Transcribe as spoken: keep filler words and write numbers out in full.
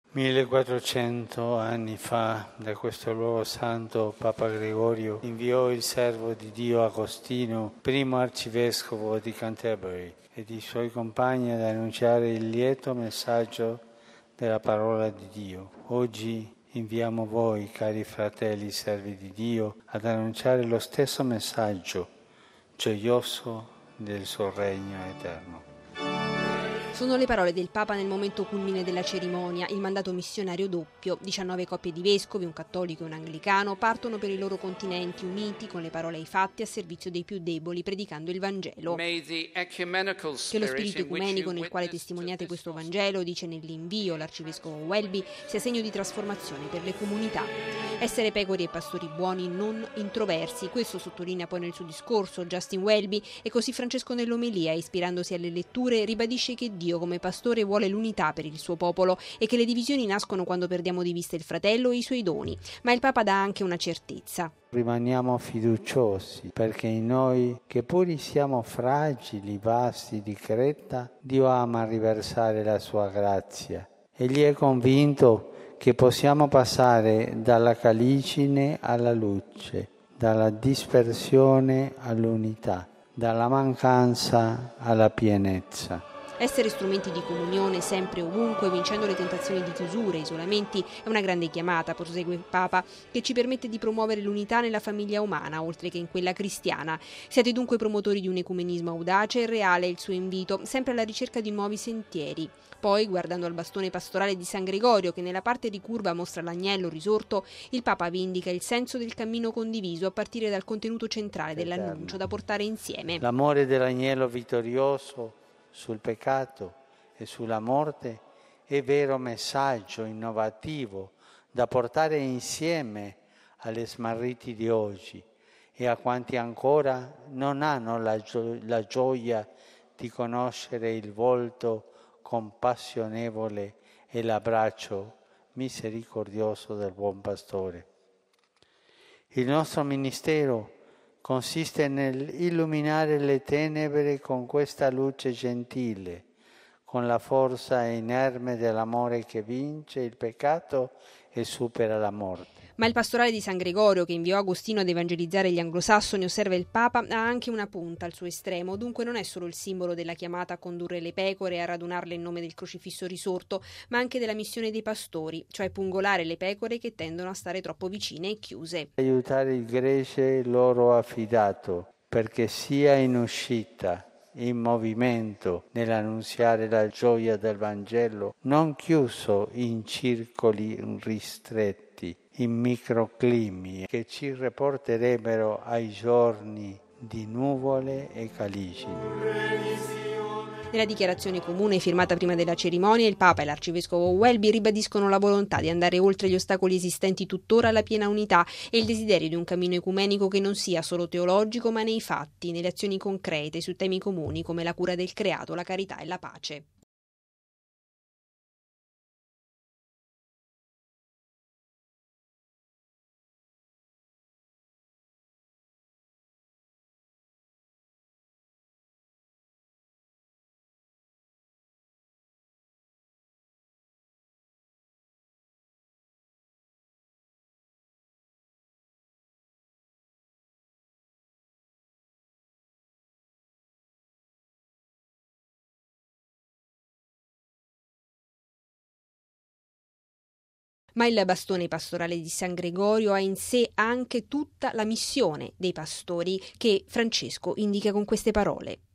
millequattrocento anni fa, da questo luogo santo, Papa Gregorio inviò il servo di Dio Agostino, primo arcivescovo di Canterbury, ed i suoi compagni ad annunciare il lieto messaggio della parola di Dio. Oggi inviamo voi, cari fratelli servi di Dio, ad annunciare lo stesso messaggio gioioso del suo regno eterno. Sono le parole del Papa nel momento culmine della cerimonia. Il mandato missionario doppio, diciannove coppie di vescovi, un cattolico e un anglicano, partono per i loro continenti uniti con le parole ai fatti a servizio dei più deboli, predicando il Vangelo. Che lo spirito ecumenico nel quale testimoniate questo Vangelo, dice nell'invio l'arcivescovo Welby, sia segno di trasformazione per le comunità. Essere pecore e pastori buoni, non introversi, questo sottolinea poi nel suo discorso Justin Welby, e così Francesco nell'omelia, ispirandosi alle letture, ribadisce che Dio come pastore vuole l'unità per il suo popolo e che le divisioni nascono quando perdiamo di vista il fratello e i suoi doni. Ma il Papa dà anche una certezza. Rimaniamo fiduciosi, perché in noi, che pur siamo fragili, vasi di creta, Dio ama riversare la sua grazia. Egli è convinto che possiamo passare dalla calicine alla luce, dalla dispersione all'unità, dalla mancanza alla pienezza. Essere strumenti di comunione sempre e ovunque, vincendo le tentazioni di chiusure e isolamenti, è una grande chiamata, prosegue il Papa, che ci permette di promuovere l'unità nella famiglia umana, oltre che in quella cristiana. Siate dunque promotori di un ecumenismo audace e reale, il suo invito, sempre alla ricerca di nuovi sentieri. Poi, guardando al bastone pastorale di San Gregorio, che nella parte ricurva mostra l'agnello risorto, il Papa vi indica il senso del cammino condiviso a partire dal contenuto centrale dell'annuncio da portare insieme. L'amore dell'agnello vittorioso sul peccato e sulla morte è vero messaggio innovativo da portare insieme agli smarriti di oggi e a quanti ancora non hanno la, gio- la gioia di conoscere il volto compassionevole e l'abbraccio misericordioso del buon pastore. Il nostro ministero consiste nell'illuminare le tenebre con questa luce gentile, con la forza inerme dell'amore che vince il peccato e supera la morte. Ma il pastorale di San Gregorio, che inviò Agostino ad evangelizzare gli anglosassoni, osserva il Papa, ha anche una punta al suo estremo. Dunque non è solo il simbolo della chiamata a condurre le pecore e a radunarle in nome del crocifisso risorto, ma anche della missione dei pastori, cioè pungolare le pecore che tendono a stare troppo vicine e chiuse. Aiutare il gregge loro affidato, perché sia in uscita, in movimento nell'annunziare la gioia del Vangelo, non chiuso in circoli ristretti, in microclimi che ci riporterebbero ai giorni di nuvole e calicini. Nella dichiarazione comune firmata prima della cerimonia, il Papa e l'arcivescovo Welby ribadiscono la volontà di andare oltre gli ostacoli esistenti tuttora alla piena unità e il desiderio di un cammino ecumenico che non sia solo teologico ma nei fatti, nelle azioni concrete su temi comuni come la cura del creato, la carità e la pace. Ma il bastone pastorale di San Gregorio ha in sé anche tutta la missione dei pastori che Francesco indica con queste parole.